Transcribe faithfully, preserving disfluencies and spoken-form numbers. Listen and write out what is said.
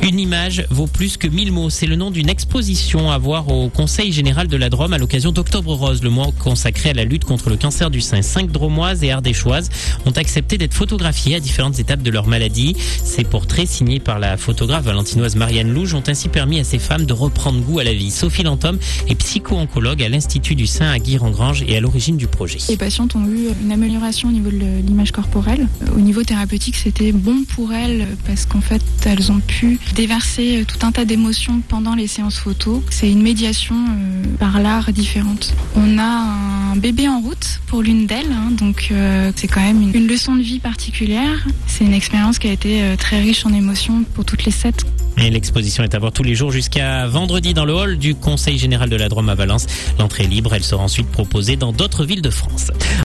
Une image vaut plus que mille mots. C'est le nom d'une exposition à voir au Conseil général de la Drôme à l'occasion d'Octobre Rose, le mois consacré à la lutte contre le cancer du sein. Cinq Dromoises et ardéchoises ont accepté d'être photographiées à différentes étapes de leur maladie. Ces portraits signés par la photographe valentinoise Marianne Louge ont ainsi permis à ces femmes de reprendre goût à la vie. Sophie Lanthomme est psycho-oncologue à l'Institut du sein à Guy-Rengrange et à l'origine du projet. Les patientes ont eu une amélioration au niveau de l'image corporelle. Au niveau thérapeutique, c'était bon pour elles parce qu'en fait, elles ont pu déverser tout un tas d'émotions pendant les séances photos. C'est une médiation euh, par l'art différente. On a un bébé en route pour l'une d'elles, hein, donc euh, c'est quand même une, une leçon de vie particulière. C'est une expérience qui a été euh, très riche en émotions pour toutes les sept. Et l'exposition est à voir tous les jours jusqu'à vendredi dans le hall du Conseil général de la Drôme à Valence. L'entrée est libre, elle sera ensuite proposée dans d'autres villes de France.